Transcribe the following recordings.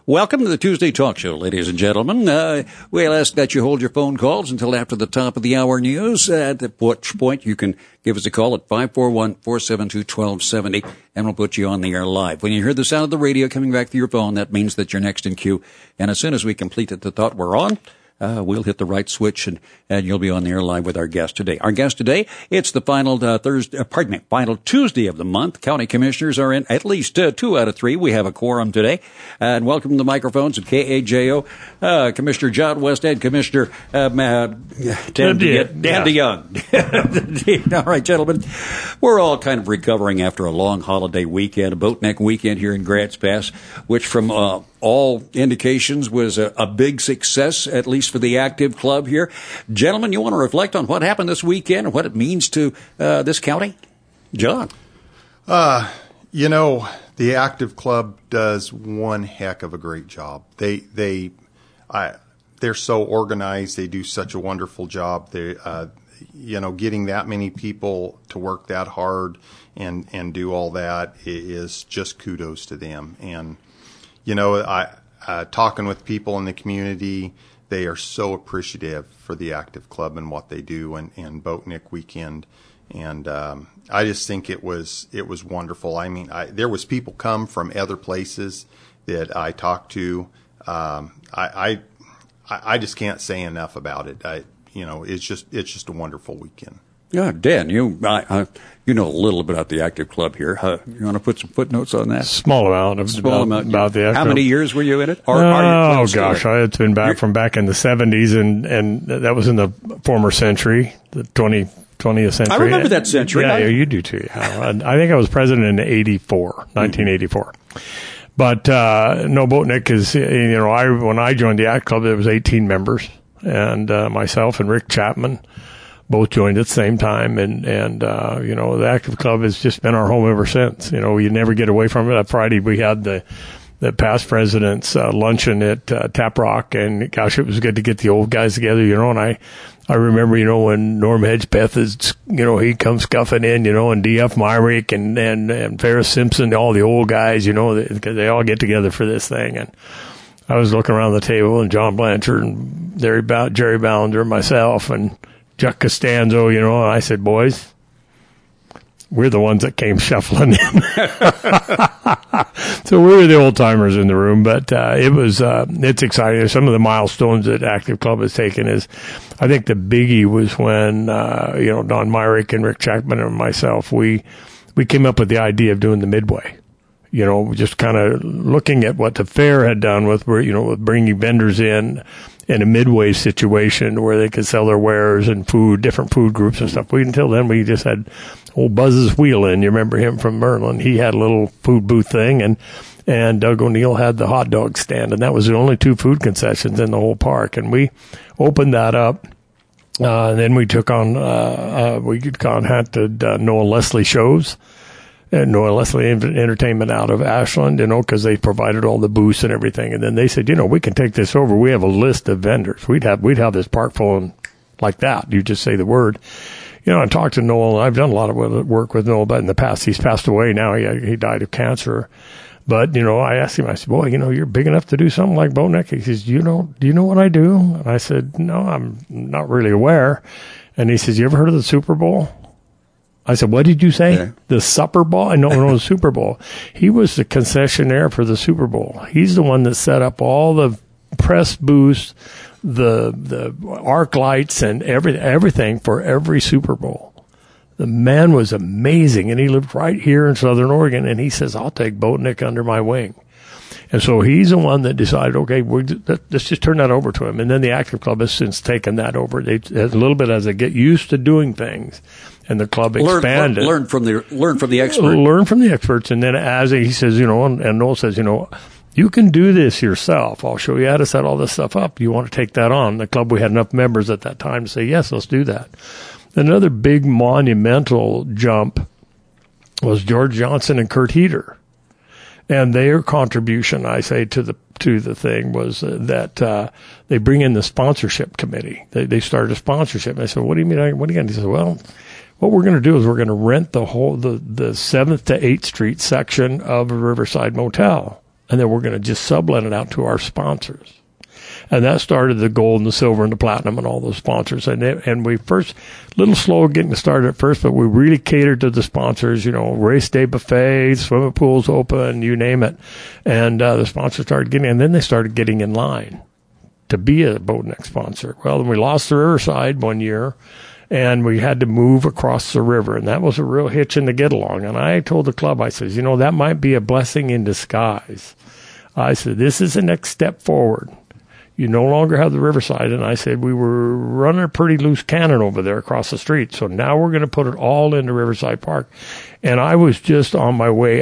Welcome to the Tuesday Talk Show, ladies and gentlemen. We'll ask that you hold your phone calls until after the top of the hour news, at which point you can give us a call at 541-472-1270, and we'll put you on the air live. When you hear the sound of the radio coming back through your phone, that means that you're next in queue. And as soon as we complete the thought we're on, we'll hit the right switch and you'll be on the air live with our guest today. Our guest today, it's the final final Tuesday of the month. County commissioners are in at least 2 out of 3. We have a quorum today. And welcome to the microphones of KAJO, Commissioner John Westhead, Commissioner Dan DeYoung. All right, gentlemen, we're all kind of recovering after a long holiday weekend, a Boatneck weekend here in Grants Pass, which from all indications was a big success, at least for the Active Club here. Gentlemen, you want to reflect on what happened this weekend and what it means to this county? John? The Active Club does one heck of a great job. They're so organized. They do such a wonderful job. They, getting that many people to work that hard and do all that is just kudos to them. And talking with people in the community, they are so appreciative for the Active Club and what they do and Boatneck weekend. And I just think it was wonderful. I mean, there was people come from other places that I talked to. I just can't say enough about it. It's just a wonderful weekend. Yeah, Dan, you know a little bit about the Active Club here. You want to put some footnotes on that? Small amount about the Active. How many years were you in it? It's been back in the 70s, and that was in the former century, the 20th century. I remember that century. Yeah, you do too. I think I was president in 1984. But no, Boatneck is, when I joined the Active Club, there was 18 members, and myself and Rick Chapman both joined at the same time, and the Active Club has just been our home ever since. You never get away from it. On Friday we had the past president's luncheon at Tap Rock, and gosh, it was good to get the old guys together. And I remember when Norm Hedgepeth is he comes scuffing in, and D.F. Myrick and Ferris Simpson, all the old guys, they all get together for this thing. And I was looking around the table, and John Blanchard and Jerry Ballinger, myself, and Chuck Costanzo, and I said, boys, we're the ones that came shuffling in. So we were the old timers in the room, but it's exciting. Some of the milestones that Active Club has taken is, I think the biggie was when, Don Myrick and Rick Chapman and myself, we came up with the idea of doing the Midway. Just kind of looking at what the fair had done with bringing vendors in a midway situation where they could sell their wares and food, different food groups and stuff. Until then, we just had old Buzz's Wheel in. You remember him from Merlin? He had a little food booth thing, and Doug O'Neill had the hot dog stand, and that was the only 2 food concessions in the whole park. And we opened that up. And then we took on, we contacted Noah Leslie Shows. And Noah Leslie Entertainment out of Ashland, because they provided all the booths and everything. And then they said, we can take this over. We have a list of vendors. We'd have this park full like that. You just say the word. I talked to Noel. I've done a lot of work with Noel, but in the past, he's passed away now. He died of cancer. But, I asked him, I said, boy, you're big enough to do something like Boatneck. He says, do you know what I do? And I said, no, I'm not really aware. And he says, you ever heard of the Super Bowl? I said, what did you say? Yeah. The Supper Bowl? No, the Super Bowl. He was the concessionaire for the Super Bowl. He's the one that set up all the press booths, the arc lights, and everything for every Super Bowl. The man was amazing, and he lived right here in Southern Oregon, and he says, I'll take Boatneck under my wing. And so he's the one that decided, okay, let's just turn that over to him. And then the Active Club has since taken that over. They a little bit as they get used to doing things, and the club expanded. Learn from the experts. Learn from the experts, and then as he says, and Noel says, you can do this yourself. I'll show you how to set all this stuff up. You want to take that on? The club, we had enough members at that time to say, yes, let's do that. Another big monumental jump was George Johnson and Kurt Heater. And their contribution, I say, to the thing was that they bring in the sponsorship committee. They started a sponsorship. And I said, what do you mean? What do you got? He said, well, what we're going to do is we're going to rent the 7th to 8th Street section of a Riverside Motel. and then we're going to just sublet it out to our sponsors. And that started the gold and the silver and the platinum and all those sponsors. And we first, a little slow getting started at first, but we really catered to the sponsors, race day buffets, swimming pools open, you name it. And the sponsors started getting, and then they started getting in line to be a Boatneck sponsor. Well, then we lost the Riverside one year, and we had to move across the river, and that was a real hitch in the get along. And I told the club, I said, that might be a blessing in disguise. I said, this is the next step forward. You no longer have the Riverside. And I said, we were running a pretty loose cannon over there across the street. So now we're going to put it all into Riverside Park. And I was just on my way,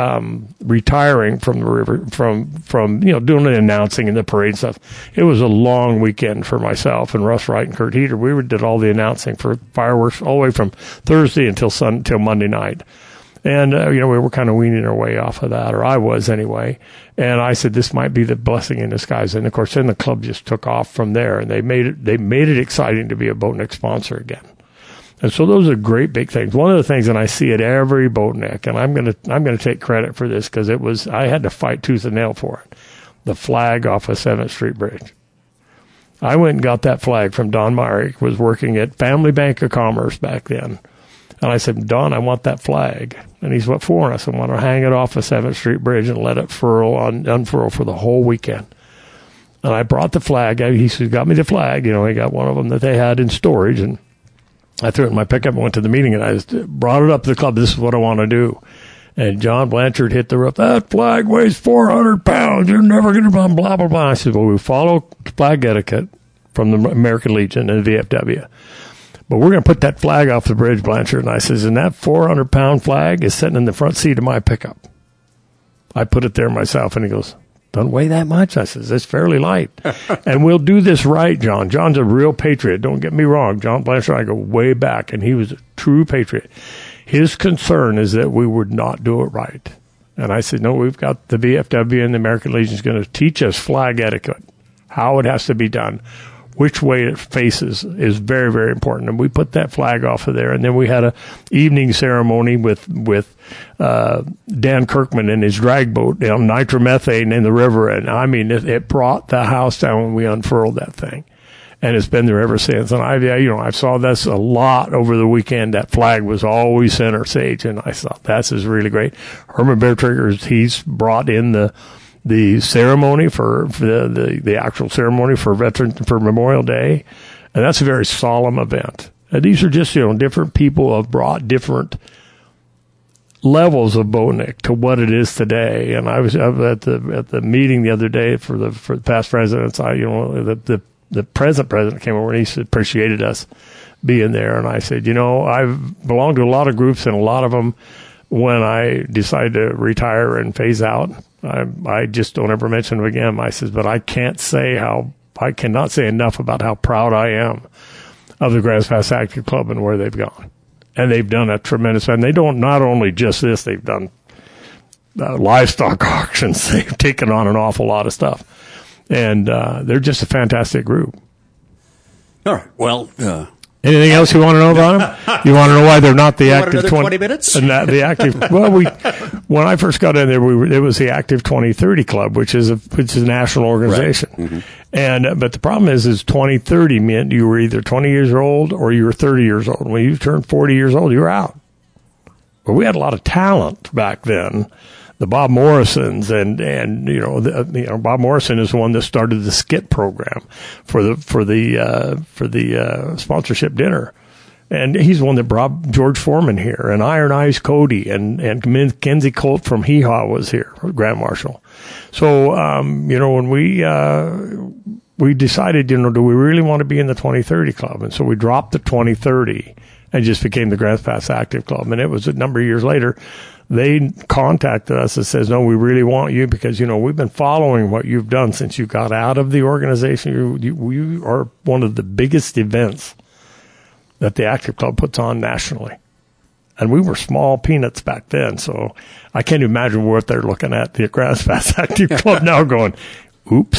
retiring from the river, from doing the announcing and the parade stuff. It was a long weekend for myself and Russ Wright and Kurt Heater. We did all the announcing for fireworks all the way from Thursday until Monday night. And, we were kind of weaning our way off of that, or I was anyway. And I said, this might be the blessing in disguise. And of course, then the club just took off from there, and they made it exciting to be a Boatneck sponsor again. And so those are great big things. One of the things, and I see it every Boatneck, and I'm going to take credit for this because I had to fight tooth and nail for it. The flag off of 7th Street Bridge. I went and got that flag from Don Myrick, was working at Family Bank of Commerce back then. And I said, Don, I want that flag. And he's, what for? And I said, I want to hang it off of 7th Street Bridge and let it unfurl for the whole weekend. And I brought the flag. He said, got me the flag. He got one of them that they had in storage. And I threw it in my pickup and went to the meeting, and I just brought it up to the club. This is what I want to do. And John Blanchard hit the roof. That flag weighs 400 pounds. You're never going to blah, blah, blah, blah. I said, well, we follow flag etiquette from the American Legion and the VFW. But we're going to put that flag off the bridge, Blanchard. And I says, and that 400-pound flag is sitting in the front seat of my pickup. I put it there myself. And he goes, don't weigh that much? I says, it's fairly light. And we'll do this right, John. John's a real patriot. Don't get me wrong. John Blanchard, I go way back, and he was a true patriot. His concern is that we would not do it right. And I said, no, we've got the VFW and the American Legion is going to teach us flag etiquette, how it has to be done. Which way it faces is very, very important. And we put that flag off of there. And then we had a evening ceremony with Dan Kirkman and his drag boat, nitromethane in the river. And I mean, it brought the house down when we unfurled that thing. And it's been there ever since. And I saw this a lot over the weekend. That flag was always center stage. And I thought, that's is really great. Herman Bear Triggers, he's brought in the ceremony for the actual ceremony for Memorial Day, and that's a very solemn event. And these are just different people have brought different levels of Boatneck to what it is today. And I was at the meeting the other day for the past presidents. The present president came over and he appreciated us being there, and I said, I've belonged to a lot of groups, and a lot of them, when I decided to retire and phase out, I just don't ever mention them again. I says, but I cannot say enough about how proud I am of the Grants Pass Active Club and where they've gone. And they've done a tremendous, and they don't, not only just this, they've done livestock auctions. They've taken on an awful lot of stuff. And they're just a fantastic group. All right. Well, anything else you want to know about them? You want to know why they're not the Active 20 minutes? The Active. Well, when I first got in there, it was the Active 2030 Club, which is a national organization. Right. Mm-hmm. But the problem is 2030 meant you were either 20 years old or you were 30 years old. When you turned 40 years old, you were out. But we had a lot of talent back then. The Bob Morrisons and Bob Morrison is the one that started the skit program for the sponsorship dinner, and he's the one that brought George Foreman here, and Iron Eyes Cody and Mackenzie Colt from Hee Haw was here, Grand Marshal. So when we decided, do we really want to be in the 2030 Club, and so we dropped the 2030 and just became the Grants Pass Active Club, and it was a number of years later. They contacted us and says, no, we really want you because, we've been following what you've done since you got out of the organization. You are one of the biggest events that the Active Club puts on nationally. And we were small peanuts back then, so I can't imagine what they're looking at, the Grants Pass Active Club now going, oops.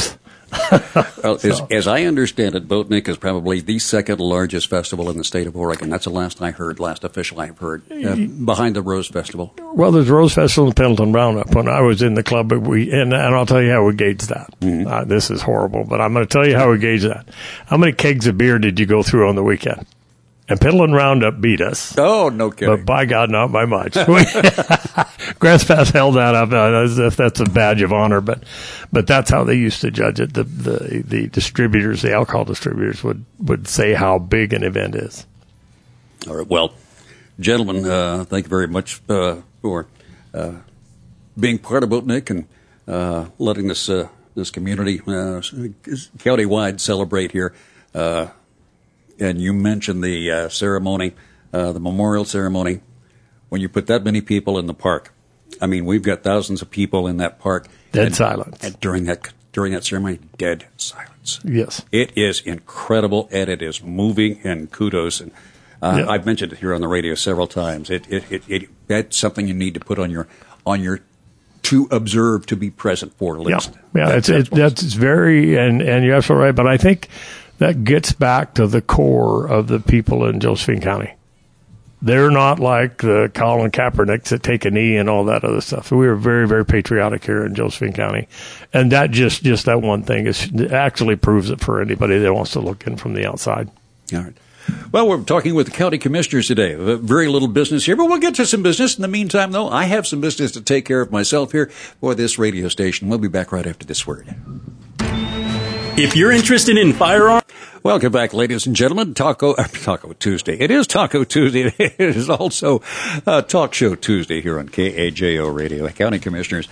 Well, as I understand it, Boatnik is probably the second largest festival in the state of Oregon. That's the last official I've heard, behind the Rose Festival. Well, there's Rose Festival and Pendleton Roundup. When I was in the club, and I'll tell you how we gauge that. Mm-hmm. This is horrible, but I'm going to tell you how we gauge that. How many kegs of beer did you go through on the weekend? And Pendleton Roundup beat us. Oh, no kidding. But by God, not by much. Grass Pass held that up as if that's a badge of honor, but that's how they used to judge it. The distributors, the alcohol distributors, would say how big an event is. All right. Well, gentlemen, thank you very much for being part of Boatnik and letting this community county-wide celebrate here. And you mentioned the ceremony, the memorial ceremony. When you put that many people in the park, I mean, we've got thousands of people in that park. Dead silence. And during that ceremony, dead silence. Yes. It is incredible, and it is moving, and kudos. And I've mentioned it here on the radio several times. That's something you need to put on your to observe, to be present for list. Yeah, that's very, and you're absolutely right. But I think that gets back to the core of the people in Josephine County. They're not like the Colin Kaepernicks that take a knee and all that other stuff. We are very, very patriotic here in Josephine County. And that just that one thing actually proves it for anybody that wants to look in from the outside. All right. Well, we're talking with the county commissioners today. Very little business here, but we'll get to some business. In the meantime, though, I have some business to take care of myself here for this radio station. We'll be back right after this word. If you're interested in firearms... Welcome back, ladies and gentlemen. Taco Tuesday. It is Taco Tuesday. It is also Talk Show Tuesday here on KAJO Radio. The county commissioners,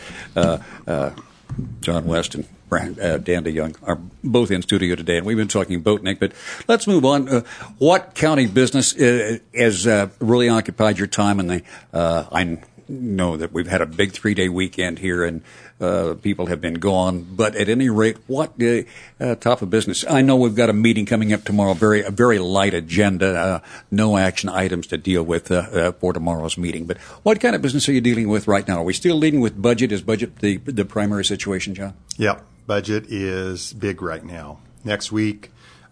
John West and Dan DeYoung, are both in studio today, and we've been talking Boatnik. But let's move on. What county business has really occupied your time? And I know that we've had a big 3-day weekend here, and people have been gone. But at any rate, what top of business? I know we've got a meeting coming up tomorrow, a very light agenda, no action items to deal with for tomorrow's meeting. But what kind of business are you dealing with right now? Are we still dealing with budget? Is budget the primary situation, John? Yep, budget is big right now. Next week,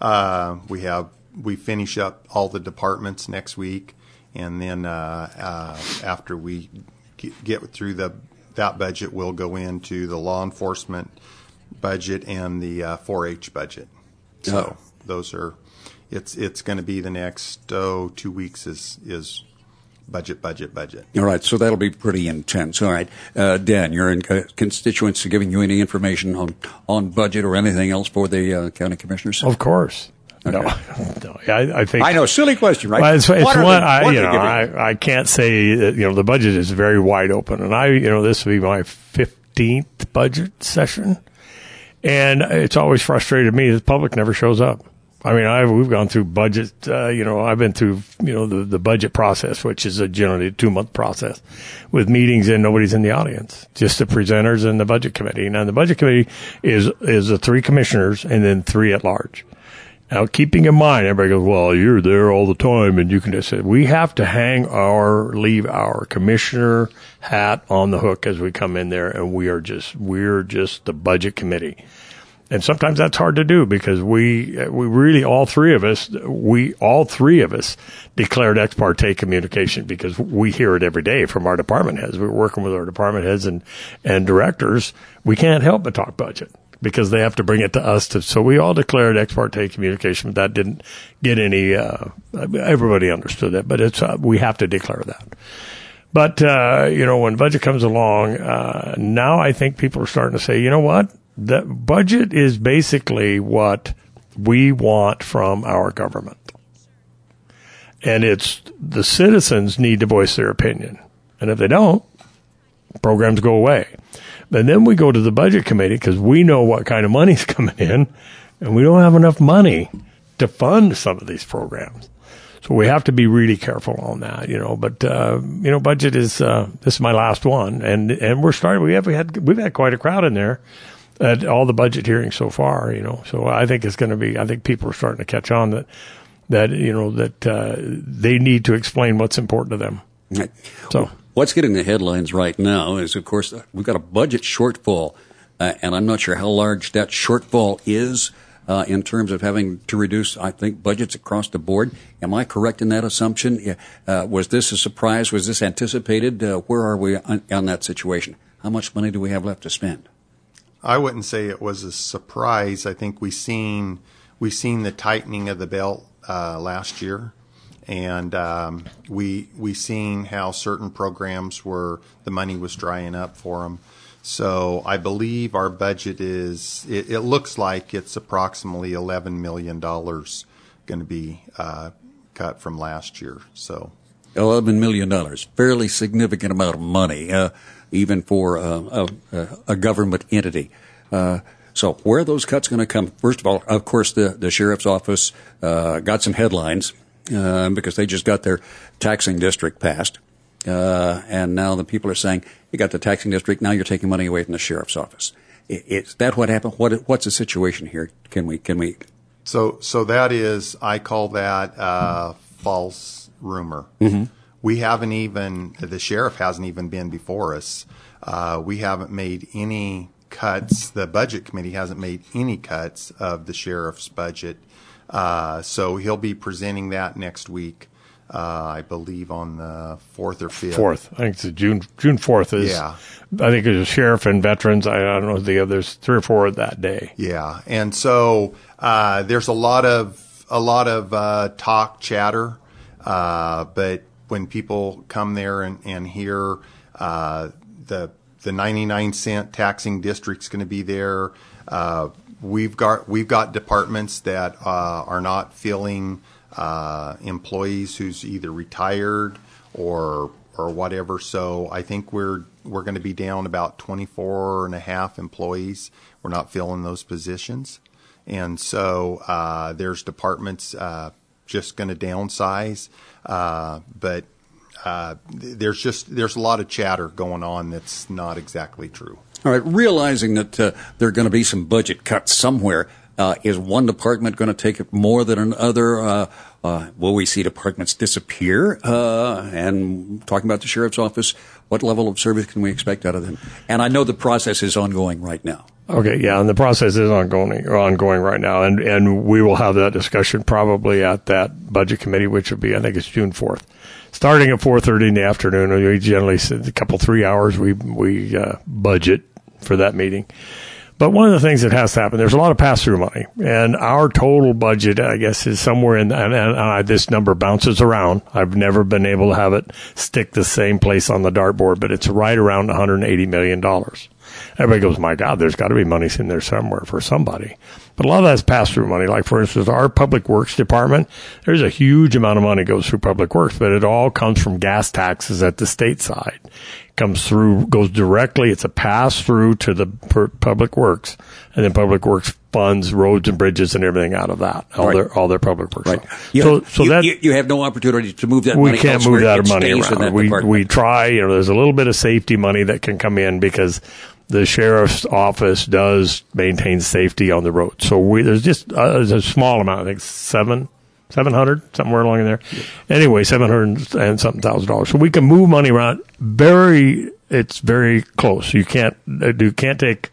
we finish up all the departments next week. And then after we get through that budget, we'll go into the law enforcement budget and the 4-H budget. So those are it's going to be the next 2 weeks is budget. All right, so that'll be pretty intense. All right, Dan, your constituents are giving you any information on budget or anything else for the county commissioners? Of course. Okay. No. I think I know, silly question, right? Well, it's one I can't say that, the budget is very wide open, and this will be my 15th budget session, and it's always frustrated me that the public never shows up. I mean, we've gone through budget. I've been through the budget process, which is generally a 2-month process, with meetings and nobody's in the audience, just the presenters and the budget committee. Now, the budget committee is the 3 commissioners and then 3 at large. Now, keeping in mind, everybody goes, well, you're there all the time, and you can just say, we have to leave our commissioner hat on the hook as we come in there, and we're just the budget committee. And sometimes that's hard to do because we really, all three of us declared ex parte communication because we hear it every day from our department heads. We're working with our department heads and directors. We can't help but talk budget, because they have to bring it to us. So we all declared ex parte communication, but that didn't get any, everybody understood that, but we have to declare that. But, when budget comes along, now I think people are starting to say, you know what? The budget is basically what we want from our government. And it's the citizens need to voice their opinion. And if they don't, programs go away. And then we go to the budget committee because we know what kind of money's coming in, and we don't have enough money to fund some of these programs. So we have to be really careful on that, But budget is this is my last one, and we're starting. We've had quite a crowd in there at all the budget hearings so far, So I think it's going to be. I think people are starting to catch on that they need to explain what's important to them. Right. So. What's getting the headlines right now is, of course, we've got a budget shortfall and I'm not sure how large that shortfall is in terms of having to reduce, I think, budgets across the board. Am I correct in that assumption? Was this a surprise? Was this anticipated? Where are we on that situation? How much money do we have left to spend? I wouldn't say it was a surprise. I think we seen the tightening of the belt last year, and we seen how certain programs the money was drying up for them. So I believe our budget it looks like it's approximately $11 million going to be cut from last year. So $11 million, fairly significant amount of money, even for a government entity. So where are those cuts going to come? First of all, of course, the sheriff's office got some headlines because they just got their taxing district passed. And now the people are saying, you got the taxing district, now you're taking money away from the sheriff's office. Is that what happened? What's the situation here? Can we? So that is, I call that false rumor. Mm-hmm. The sheriff hasn't even been before us. We haven't made any cuts. The budget committee hasn't made any cuts of the sheriff's budget. So he'll be presenting that next week. I believe on the 4th or 5th. 4th. I think it's June 4th is. Yeah. I think it's sheriff and veterans. I don't know the others. 3 or 4 that day. Yeah. And so, there's a lot of talk, chatter. But when people come there and hear, the 99-cent taxing district's going to be there, we've got departments that, are not filling, employees who's either retired or whatever. So I think we're going to be down about 24 and a half employees. We're not filling those positions. And so, there's departments, just going to downsize. But, there's a lot of chatter going on that's not exactly true. All right. Realizing that, there are going to be some budget cuts somewhere, is one department going to take it more than another? Will we see departments disappear? And talking about the sheriff's office, what level of service can we expect out of them? And I know the process is ongoing right now. Okay, yeah, and the process is ongoing right now, and we will have that discussion probably at that budget committee, which will be, I think it's June 4th. Starting at 4:30 in the afternoon, we generally sit a couple 3 hours. We budget for that meeting. But one of the things that has to happen, there's a lot of pass-through money, and our total budget, I guess, is somewhere in, and this number bounces around. I've never been able to have it stick the same place on the dartboard, but it's right around $180 million. Everybody goes, my God, there's got to be money in there somewhere for somebody. But a lot of that's pass-through money. Like, for instance, our Public Works Department, there's a huge amount of money goes through Public Works, but it all comes from gas taxes at the state side. Goes directly, it's a pass-through to the Public Works, and then Public Works funds roads and bridges and everything out of that, all their Public Works. Right. You have no opportunity to move that money. We can't move that money around. We try, there's a little bit of safety money that can come in because the sheriff's office does maintain safety on the road. So there's just a small amount, I think 700, somewhere along in there. Anyway, $700 and something $1,000. So we can move money around. It's very close. You can't take,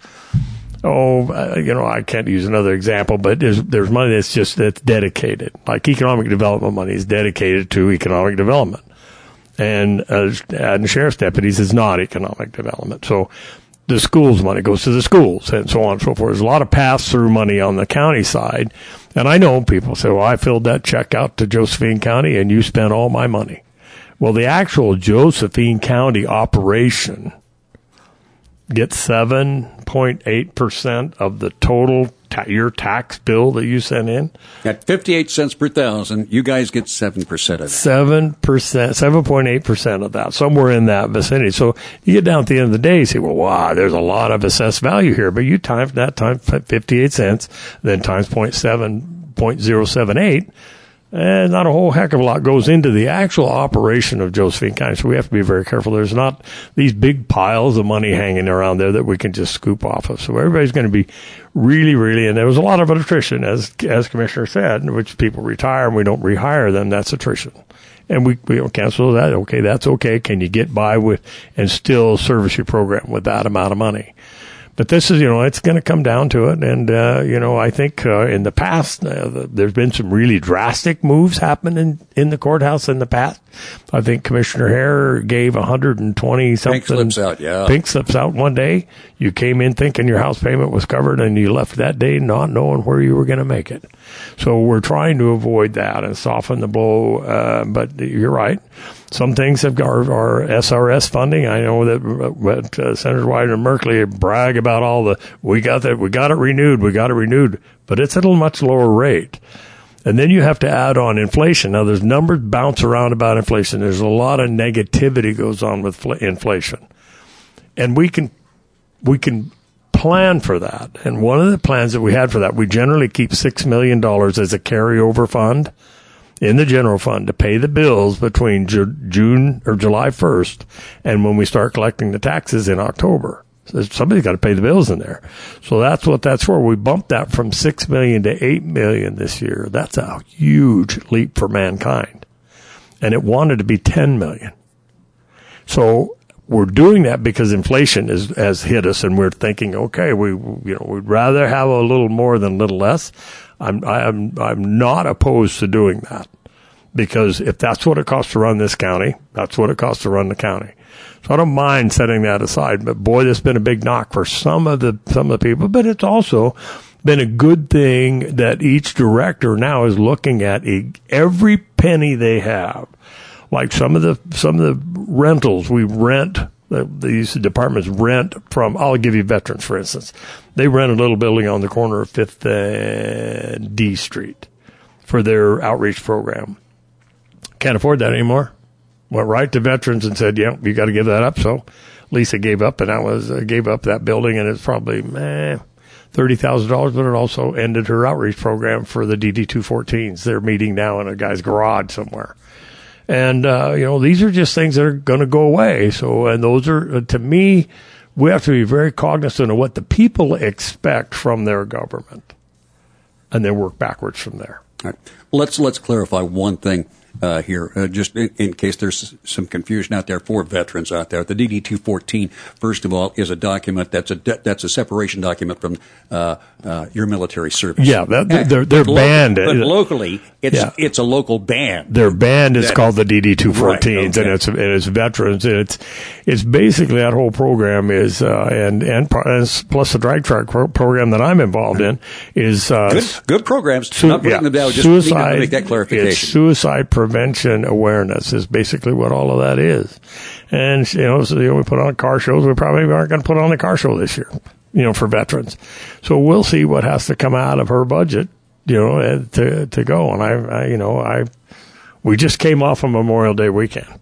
I can't use another example, but there's money that's dedicated. Like economic development money is dedicated to economic development. And adding sheriff's deputies is not economic development. So the schools money goes to the schools and so on and so forth. There's a lot of pass-through money on the county side. And I know people say, well, I filled that check out to Josephine County and you spent all my money. Well, the actual Josephine County operation gets 7.8% of the total your tax bill that you sent in. At 58 cents per thousand, you guys get 7% of that. 7.8% of that, somewhere in that vicinity. So you get down at the end of the day, you say, well, wow, there's a lot of assessed value here. But you times that times 58 cents, then times 0.78, and not a whole heck of a lot goes into the actual operation of Josephine County. So we have to be very careful. There's not these big piles of money hanging around there that we can just scoop off of. So everybody's going to be really, really, and there was a lot of attrition, as Commissioner said, which people retire and we don't rehire them. That's attrition. And we don't cancel that. Okay, that's okay. Can you get by with and still service your program with that amount of money? But this is, it's going to come down to it. And, I think in the past, there's been some really drastic moves happening in the courthouse in the past. I think Commissioner Hare gave 120 something. Pink slips out, yeah. Pink slips out one day. You came in thinking your house payment was covered, and you left that day not knowing where you were going to make it. So we're trying to avoid that and soften the blow. But you're right. Some things have got our SRS funding. I know that Senator Wyden and Merkley brag about we got it renewed, but it's at a much lower rate. And then you have to add on inflation. Now, there's numbers bounce around about inflation. There's a lot of negativity goes on with inflation. And we can plan for that. And one of the plans that we had for that, we generally keep $6 million as a carryover fund in the general fund to pay the bills between June or July 1st and when we start collecting the taxes in October. So somebody's got to pay the bills in there. So that's what that's for. We bumped that from $6 million to $8 million this year. That's a huge leap for mankind. And it wanted to be $10 million. So we're doing that because inflation has hit us, and we're thinking, okay, we'd rather have a little more than a little less. I'm not opposed to doing that, because if that's what it costs to run this county, that's what it costs to run the county. So I don't mind setting that aside. But boy, there's been a big knock for some of the people. But it's also been a good thing that each director now is looking at every penny they have. Like some of the rentals we rent. These departments rent from, I'll give you veterans, for instance. They rent a little building on the corner of 5th and D Street for their outreach program. Can't afford that anymore. Went right to veterans and said, yeah, you got to give that up. So Lisa gave up, and gave up that building, and it's probably $30,000, but it also ended her outreach program for the DD-214s. They're meeting now in a guy's garage somewhere. And, these are just things that are going to go away. So, and those are, to me, we have to be very cognizant of what the people expect from their government, and then work backwards from there. All right. Let's clarify one thing here, just in case there's some confusion out there for veterans out there. The DD-214, first of all, is a document that's a separation document from your military service. Yeah, they're banned. But locally, it's a local band. Their band is called the DD-214s, right, okay. and it's veterans. And it's basically that whole program is and plus the drag track program that I'm involved in is good programs. Not putting them down. Just need to make that clarification. It's suicide prevention awareness is basically what all of that is. And, we put on car shows. We probably aren't going to put on a car show this year, for veterans. So we'll see what has to come out of her budget, to go. And we just came off of Memorial Day weekend.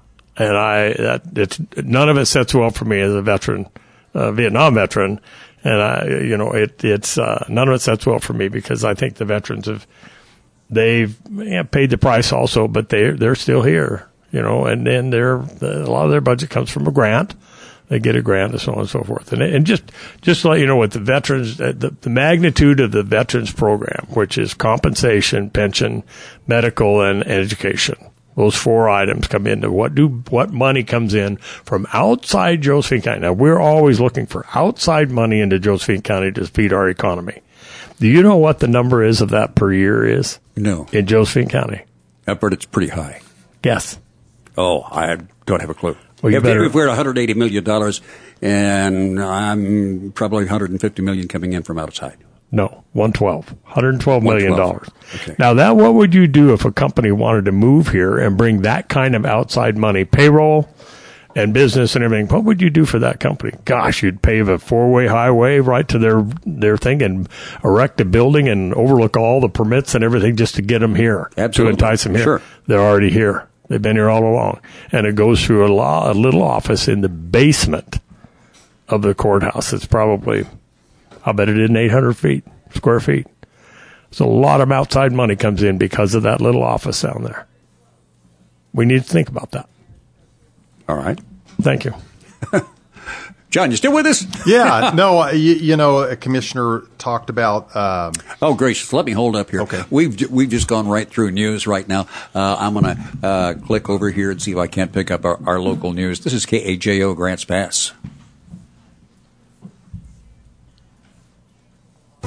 And none of it sets well for me as a veteran, Vietnam veteran. And it's none of it sets well for me, because I think the veterans they've paid the price also, but they're still here, and then a lot of their budget comes from a grant. They get a grant and so on and so forth. And just to let you know, with the veterans, the magnitude of the veterans program, which is compensation, pension, medical, and education. Those 4 items come into what money comes in from outside Josephine County. Now, we're always looking for outside money into Josephine County to feed our economy. Do you know what the number is of that per year is? No. In Josephine County? I've heard it's pretty high. Yes. Oh, I don't have a clue. Well, if we're at $180 million, and I'm probably $150 million coming in from outside. No, $112 million. Okay. Now, what would you do if a company wanted to move here and bring that kind of outside money, payroll and business and everything? What would you do for that company? Gosh, you'd pave a 4-way highway right to their thing and erect a building and overlook all the permits and everything just to get them here. Absolutely. To entice them here. Sure. They're already here. They've been here all along. And it goes through a little office in the basement of the courthouse. It's probably, I'll bet it isn't 800 square feet. So a lot of outside money comes in because of that little office down there. We need to think about that. All right. Thank you. John, you still with us? Yeah. No, a commissioner talked about... oh, gracious. Let me hold up here. Okay. We've just gone right through news right now. I'm going to click over here and see if I can't pick up our local news. This is KAJO Grants Pass.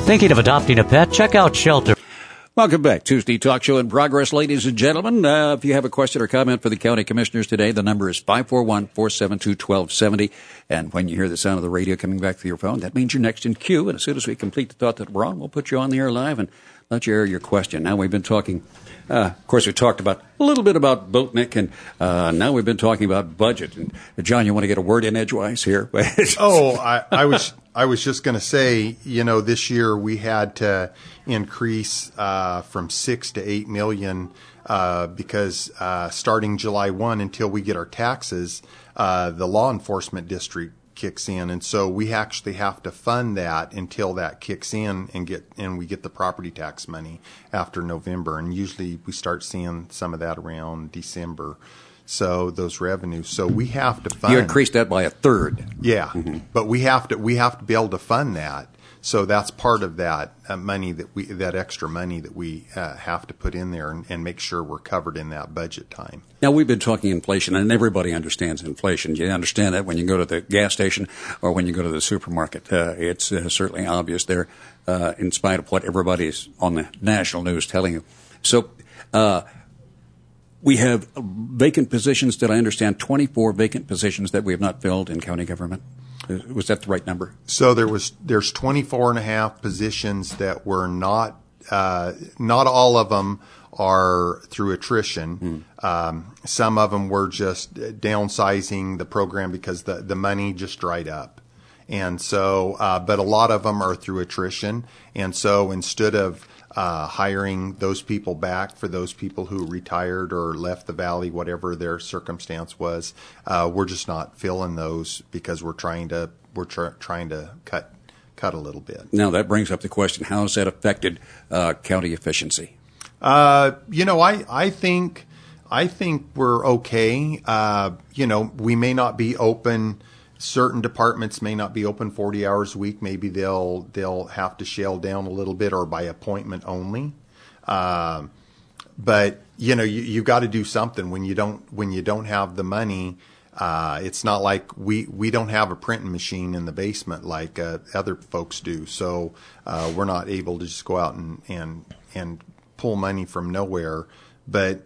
Thinking of adopting a pet? Check out Shelter. Welcome back. Tuesday Talk Show in progress, ladies and gentlemen. If you have a question or comment for the county commissioners today, the number is 541-472-1270. And when you hear the sound of the radio coming back through your phone, that means you're next in queue. And as soon as we complete the thought that we're on, we'll put you on the air live and let you air your question. Now we've been talking, of course, we talked about a little bit about Boatnick, and now we've been talking about budget. And John, you want to get a word in edgewise here? I was just going to say, this year we had to increase from 6 to 8 million because starting July 1 until we get our taxes, the law enforcement district kicks in, and so we actually have to fund that until that kicks in and we get the property tax money after November, and usually we start seeing some of that around December. So those revenues, so we have to fund. You increased that by a third. Yeah, but we have to be able to fund that. So that's part of that money that extra money that we have to put in there and make sure we're covered in that budget time. Now, we've been talking inflation, and everybody understands inflation. You understand that when you go to the gas station or when you go to the supermarket. It's certainly obvious there, in spite of what everybody's on the national news telling you. So we have vacant positions that I understand, 24 vacant positions that we have not filled in county government. Was that the right number? So there's 24 and a half positions that were not all of them are through attrition. Some of them were just downsizing the program because the money just dried up. And so, but a lot of them are through attrition. And so instead of hiring those people back for those people who retired or left the valley, whatever their circumstance was, we're just not filling those because we're trying to cut a little bit. Now that brings up the question: how has that affected county efficiency? I think we're okay. We may not be open. Certain departments may not be open 40 hours a week. Maybe they'll have to shell down a little bit or by appointment only. But you got to do something when you don't have the money. It's not like we don't have a printing machine in the basement like other folks do. So we're not able to just go out and pull money from nowhere. But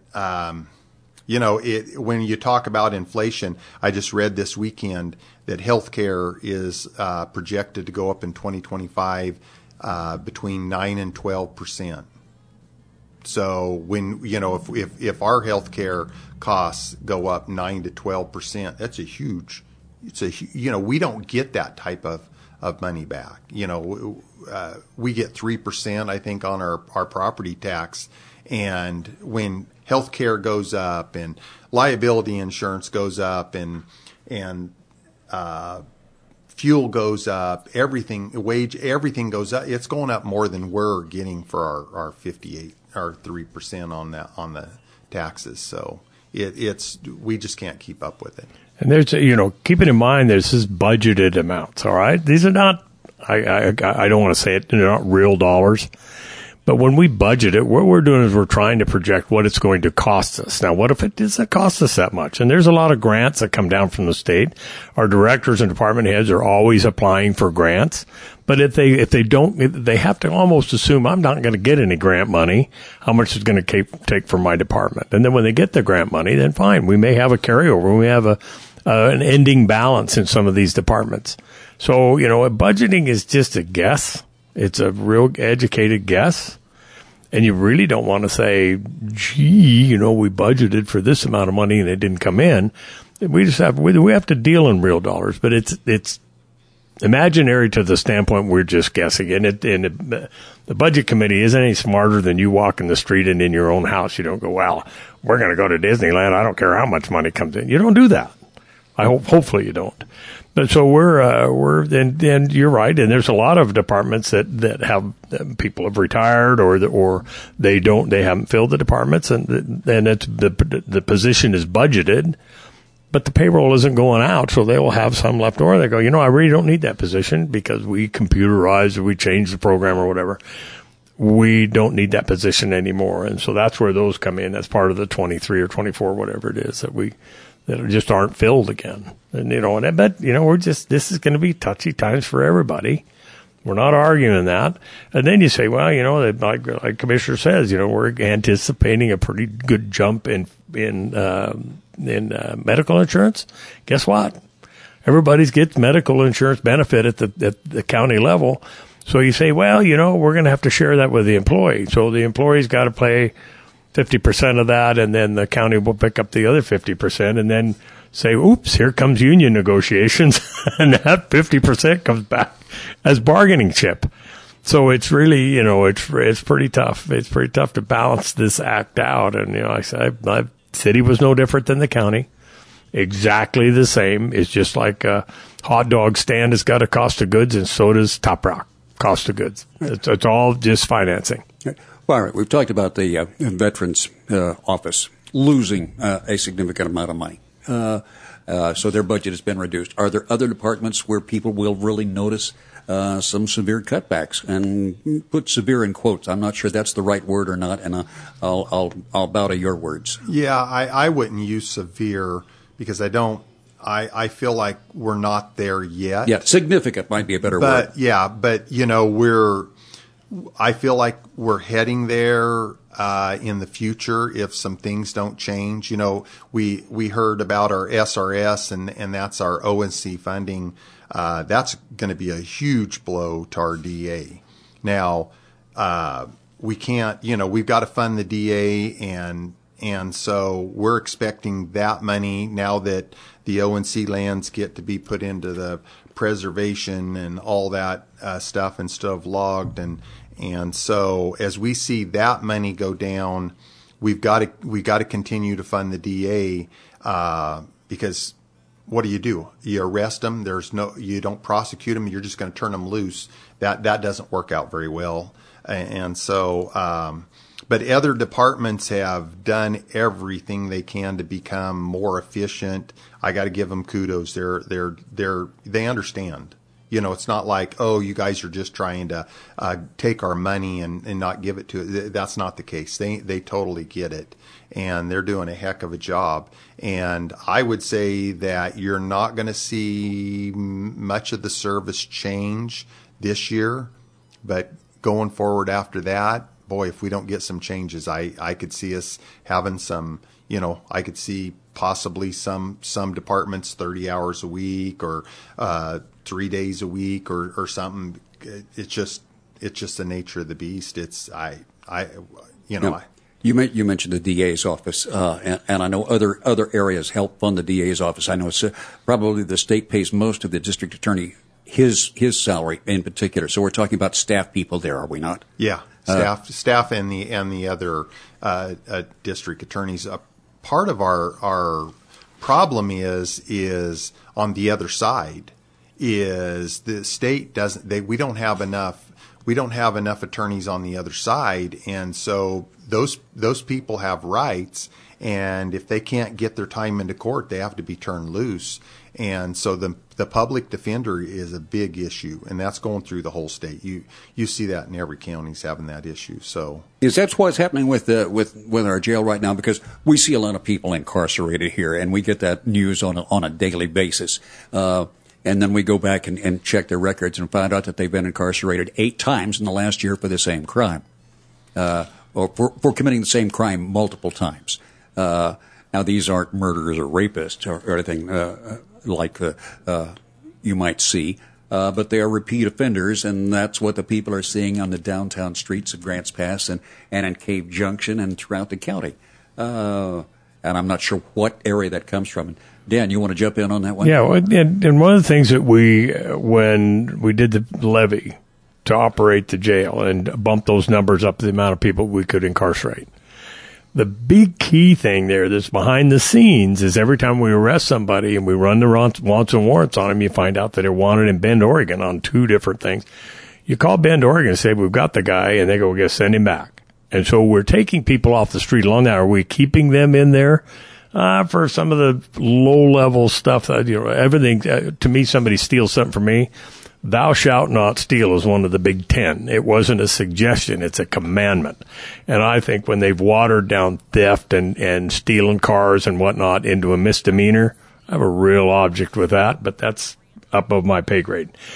when you talk about inflation, I just read this weekend that healthcare is projected to go up in 2025 between 9 and 12%. So when if our healthcare costs go up 9 to 12%, that's we don't get that type of money back. We get 3%, I think, on our property tax, and when healthcare goes up and liability insurance goes up and fuel goes up, everything goes up. It's going up more than we're getting for our 58 or 3% on the taxes. So we just can't keep up with it. And there's keeping in mind this is budgeted amounts. All right, these are not. I don't want to say it. They're not real dollars. But when we budget it, what we're doing is we're trying to project what it's going to cost us. Now, what if it doesn't cost us that much? And there's a lot of grants that come down from the state. Our directors and department heads are always applying for grants. But if they don't, they have to almost assume I'm not going to get any grant money. How much is going to take from my department? And then when they get the grant money, then fine. We may have a carryover. We have an ending balance in some of these departments. So, budgeting is just a guess. It's a real educated guess. And you really don't want to say, gee, we budgeted for this amount of money and it didn't come in. We have to deal in real dollars, but it's imaginary to the standpoint we're just guessing. And the budget committee isn't any smarter than you walking the street and in your own house. You don't go, well, we're going to go to Disneyland. I don't care how much money comes in. You don't do that. Hopefully you don't. But so and you're right. And there's a lot of departments that have people have retired or they haven't filled the departments and it's the position is budgeted, but the payroll isn't going out. So they will have some left over. They go, I really don't need that position because we computerized or we changed the program or whatever. We don't need that position anymore. And so that's where those come in. That's part of the 23 or 24, whatever it is that just aren't filled again. And, but, this is going to be touchy times for everybody. We're not arguing that. And then you say, well, like Commissioner says, we're anticipating a pretty good jump in medical insurance. Guess what? Everybody gets medical insurance benefit at the county level. So you say, well, we're going to have to share that with the employee. So the employee's got to pay 50% of that, and then the county will pick up the other 50%, and then say, oops, here comes union negotiations, and that 50% comes back as bargaining chip. So it's really, it's pretty tough. It's pretty tough to balance this act out. And, I said, my city was no different than the county. Exactly the same. It's just like a hot dog stand has got a cost of goods, and so does Top Rock cost of goods. It's all just financing. Well, all right. We've talked about the Veterans Office losing a significant amount of money. So their budget has been reduced. Are there other departments where people will really notice some severe cutbacks? And put severe in quotes. I'm not sure that's the right word or not, and I'll bow to your words. Yeah, I wouldn't use severe because I feel like we're not there yet. Yeah, significant might be a better word. Yeah, but I feel like we're heading there in the future if some things don't change. We heard about our SRS, and that's our ONC funding. That's going to be a huge blow to our DA. Now, we can't, we've got to fund the DA, and so we're expecting that money now that the ONC lands get to be put into the preservation and all that stuff instead of logged. And so as we see that money go down, we've got to continue to fund the DA because what do? You arrest them. You don't prosecute them. You're just going to turn them loose. That doesn't work out very well. And so, but other departments have done everything they can to become more efficient. I got to give them kudos. They understand. It's not like, oh, you guys are just trying to take our money and not give it to it. That's not the case. They totally get it, and they're doing a heck of a job. And I would say that you're not going to see much of the service change this year, but going forward after that, boy, if we don't get some changes, I could see us having some, I could see possibly some departments 30 hours a week or 3 days a week or something. It's just the nature of the beast. You mentioned the DA's office, and I know other areas help fund the DA's office. I know it's probably the state pays most of the district attorney his salary in particular. So we're talking about staff people there, are we not? Yeah, staff and the other district attorneys. Part of our problem is on the other side. Is the state we don't have enough attorneys on the other side, and so those people have rights, and if they can't get their time into court, they have to be turned loose. And so the public defender is a big issue, and that's going through the whole state. You see that in every county's having that issue. So is that what's happening with our jail right now? Because we see a lot of people incarcerated here, and we get that news on a daily basis. And then we go back and check their records and find out that they've been incarcerated 8 times in the last year for the same crime, or for committing the same crime multiple times. Now, these aren't murderers or rapists or anything like you might see, but they are repeat offenders, and that's what the people are seeing on the downtown streets of Grants Pass and in Cave Junction and throughout the county. And I'm not sure what area that comes from. Dan, you want to jump in on that one? Yeah, and one of the things that when we did the levy to operate the jail and bump those numbers up to the amount of people we could incarcerate, the big key thing there that's behind the scenes is every time we arrest somebody and we run the wants and warrants on them, you find out that they're wanted in Bend, Oregon on 2 different things. You call Bend, Oregon and say, we've got the guy, and they go, we're going to send him back. And so we're taking people off the street along that. Are we keeping them in there? For some of the low-level stuff, everything, to me, somebody steals something from me, thou shalt not steal is one of the big 10. It wasn't a suggestion, it's a commandment. And I think when they've watered down theft and stealing cars and whatnot into a misdemeanor, I have a real object with that, but that's up of my pay grade.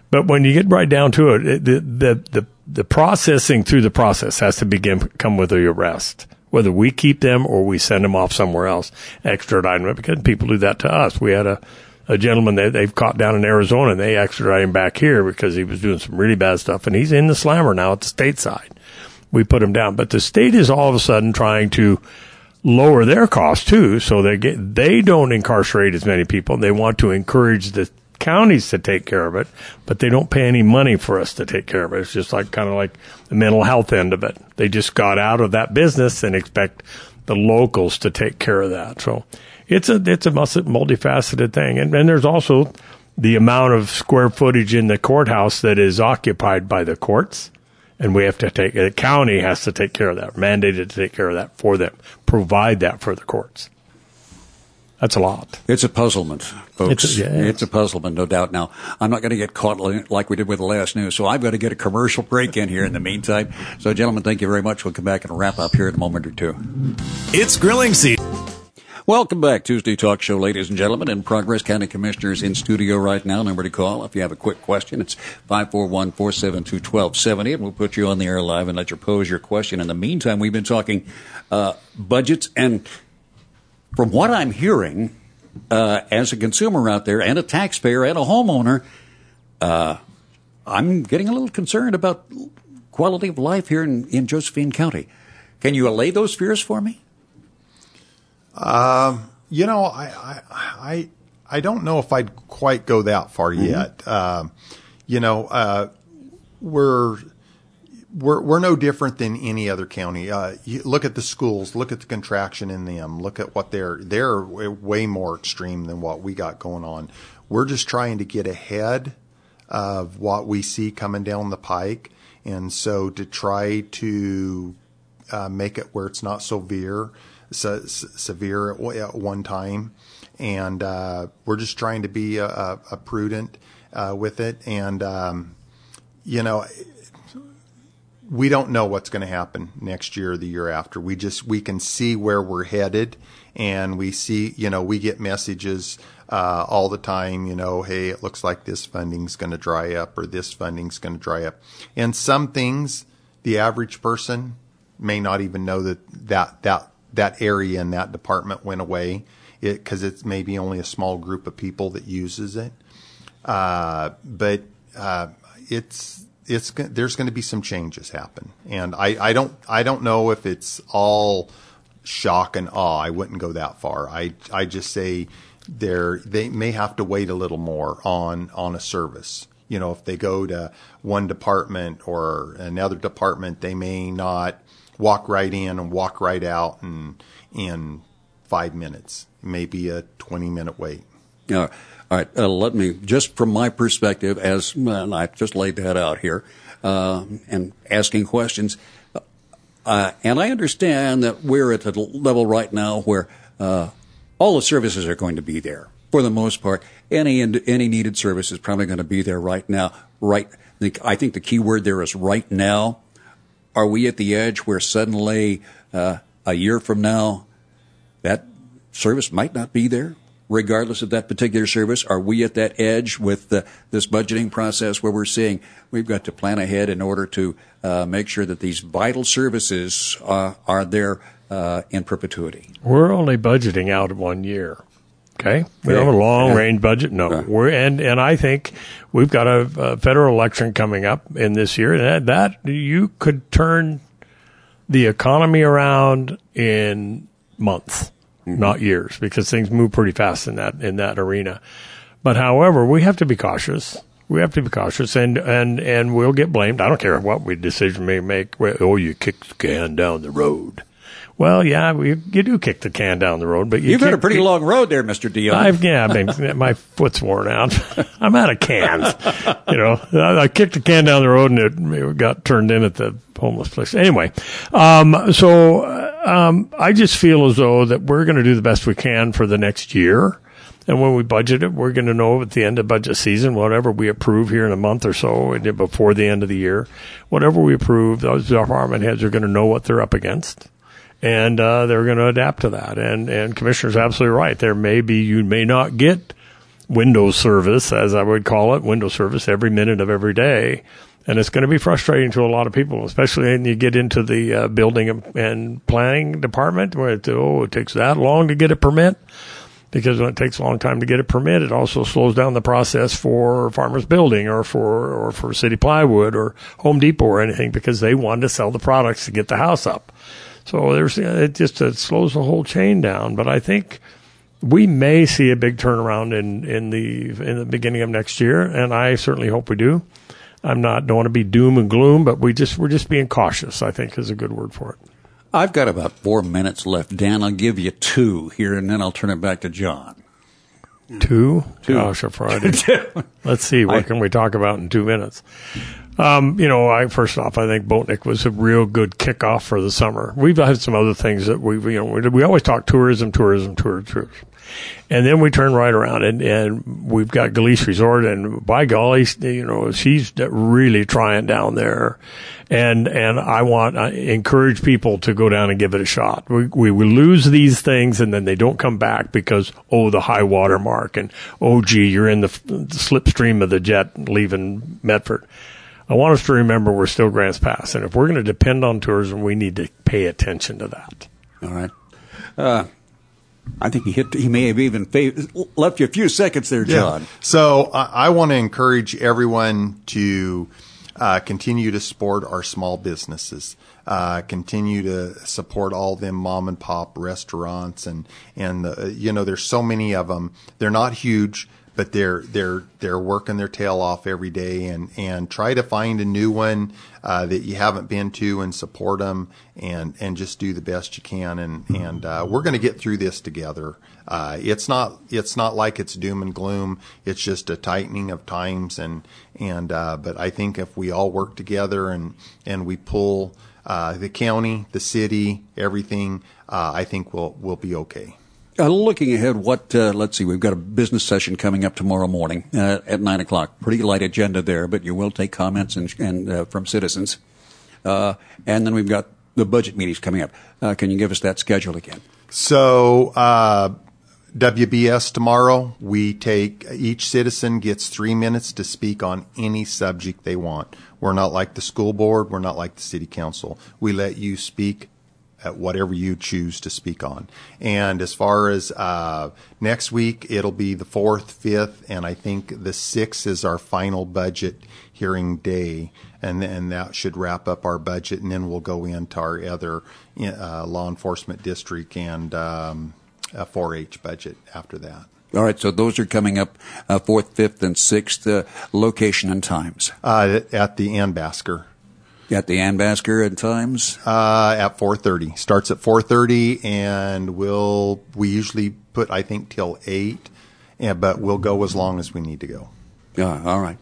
But when you get right down to it, the processing through the process has to come with the arrest, whether we keep them or we send them off somewhere else, extradite them, because people do that to us. We had a gentleman that they've caught down in Arizona, and they extradited him back here because he was doing some really bad stuff, and he's in the slammer now at the state side. We put him down. But the state is all of a sudden trying to lower their costs too, so they don't incarcerate as many people. They want to encourage the counties to take care of it, but they don't pay any money for us to take care of it. It's just kind of like the mental health end of it. They just got out of that business and expect the locals to take care of that. So it's a multifaceted thing. And there's also the amount of square footage in the courthouse that is occupied by the courts. And the county has to take care of that, mandated to take care of that for them, provide that for the courts. That's a lot. It's a puzzlement, folks. It's a puzzlement, no doubt. Now, I'm not going to get caught like we did with the last news, so I've got to get a commercial break in here in the meantime. So, gentlemen, thank you very much. We'll come back and wrap up here in a moment or two. It's grilling season. Welcome back. Tuesday Talk Show, ladies and gentlemen. In progress, County Commissioners in studio right now. Number to call if you have a quick question. It's 541-472-1270, and we'll put you on the air live and let you pose your question. In the meantime, we've been talking budgets, and from what I'm hearing, as a consumer out there and a taxpayer and a homeowner, I'm getting a little concerned about quality of life here in Josephine County. Can you allay those fears for me? I don't know if I'd quite go that far yet. We're no different than any other county. You look at the schools, look at the contraction in them, look at what they're way more extreme than what we got going on. We're just trying to get ahead of what we see coming down the pike. And so to try to make it where it's not severe at one time. And we're just trying to be prudent with it. And, we don't know what's going to happen next year or the year after. We can see where we're headed, and we see, we get messages all the time, hey, it looks like this funding's going to dry up or this funding's going to dry up. And some things the average person may not even know that area in that department went away, because it's maybe only a small group of people that uses it. But there's going to be some changes happen, and I don't know if it's all shock and awe. I wouldn't go that far. I just say they may have to wait a little more on a service. If they go to one department or another department, they may not walk right in and walk right out in 5 minutes. It may be a 20-minute wait. All right. Let me, just from my perspective, and I just laid that out here, and asking questions. And I understand that we're at the level right now where all the services are going to be there for the most part. Any needed service is probably going to be there right now. I think the key word there is right now. Are we at the edge where suddenly a year from now that service might not be there, regardless of that particular service? Are we at that edge with this budgeting process where we're saying we've got to plan ahead in order to make sure that these vital services are there in perpetuity? We're only budgeting out 1 year. Okay, we don't have a long-range budget. No, and I think we've got a federal election coming up in this year, and that you could turn the economy around in months, not years, because things move pretty fast in that arena. But however, we have to be cautious. We have to be cautious, and we'll get blamed. I don't care what decision we make. Oh, you kicked the can down the road. Well, yeah, you do kick the can down the road, but you've got a pretty long road there, Mr. Dion. My foot's worn out. I'm out of cans. I kicked the can down the road, and it got turned in at the homeless place. Anyway, I just feel as though that we're going to do the best we can for the next year. And when we budget it, we're going to know at the end of budget season, whatever we approve here in a month or so, before the end of the year, whatever we approve, those department heads are going to know what they're up against. And they're going to adapt to that. And Commissioner's absolutely right. You may not get window service, as I would call it, window service every minute of every day. And it's going to be frustrating to a lot of people, especially when you get into the building and planning department where it takes that long to get a permit. Because when it takes a long time to get a permit, it also slows down the process for Farmers Building or for City Plywood or Home Depot or anything, because they want to sell the products to get the house up. So it slows the whole chain down. But I think we may see a big turnaround in the beginning of next year, and I certainly hope we do. Don't want to be doom and gloom, but we're just being cautious, I think, is a good word for it. I've got about 4 minutes left. Dan, I'll give you 2 here, and then I'll turn it back to John. 2? Gosh, a Friday. Let's see. What can we talk about in 2 minutes? First off, I think Boatnick was a real good kickoff for the summer. We've had some other things that we always talk tourism. And then we turn right around and we've got Galice Resort, and by golly, she's really trying down there. And I encourage people to go down and give it a shot. We lose these things and then they don't come back because, the high water mark and, you're in the slipstream of the jet leaving Medford. I want us to remember we're still Grants Pass. And if we're going to depend on tourism, we need to pay attention to that. All right. I think he may have even left you a few seconds there, John. Yeah. So I want to encourage everyone to continue to support our small businesses, continue to support all them mom and pop restaurants, and there's so many of them. They're not huge, but they're working their tail off every day, and try to find a new one that you haven't been to and support them, and just do the best you can. And we're going to get through this together. It's not like it's doom and gloom. It's just a tightening of times, but I think if we all work together and we pull the county, the city, everything, I think we'll be okay. Looking ahead, let's see, we've got a business session coming up tomorrow morning at 9 o'clock. Pretty light agenda there, but you will take comments and from citizens. And then we've got the budget meetings coming up. Can you give us that schedule again? So, WBS tomorrow, each citizen gets 3 minutes to speak on any subject they want. We're not like the school board. We're not like the city council. We let you speak at whatever you choose to speak on. And as far as next week, it'll be the 4th, 5th, and I think the 6th is our final budget hearing day. And that should wrap up our budget, and then we'll go into our other law enforcement district and 4-H budget after that. All right, so those are coming up 4th, 5th, and 6th, location and times. At the Anbasker. At the Anbasker at times? At 4:30. Starts at 4:30, and we usually put, I think, till 8, but we'll go as long as we need to go. All right.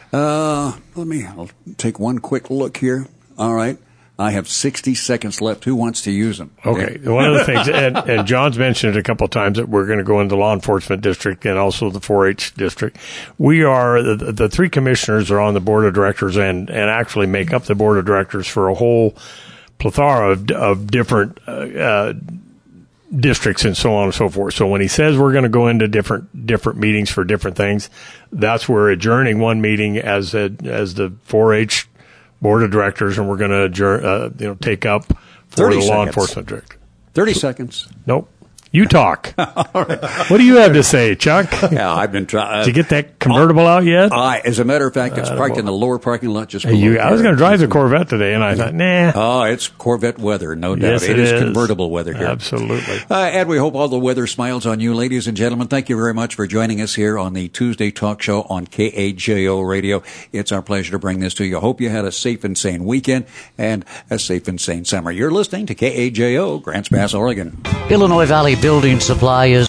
I'll take one quick look here. All right. I have 60 seconds left. Who wants to use them? Okay. One of the things, and John's mentioned it a couple of times, that we're going to go into the law enforcement district and also the 4-H district. We are, the 3 commissioners are on the board of directors and actually make up the board of directors for a whole plethora of different districts and so on and so forth. So when he says we're going to go into different meetings for different things, that's we're adjourning one meeting as the 4-H board of directors, and we're going to adjourn, take up for the law enforcement district. 30 seconds. Nope. You talk. All right. What do you have to say, Chuck? Yeah, I've been trying. Did you get that convertible out yet? As a matter of fact, it's parked in the lower parking lot just below. I was going to drive the Corvette today, and I thought, nah. Oh, it's Corvette weather, no doubt. Yes, it is convertible weather here. Absolutely. And we hope all the weather smiles on you, ladies and gentlemen. Thank you very much for joining us here on the Tuesday Talk Show on KAJO Radio. It's our pleasure to bring this to you. Hope you had a safe and sane weekend and a safe and sane summer. You're listening to KAJO, Grants Pass, Oregon. Illinois Valley Building Supply is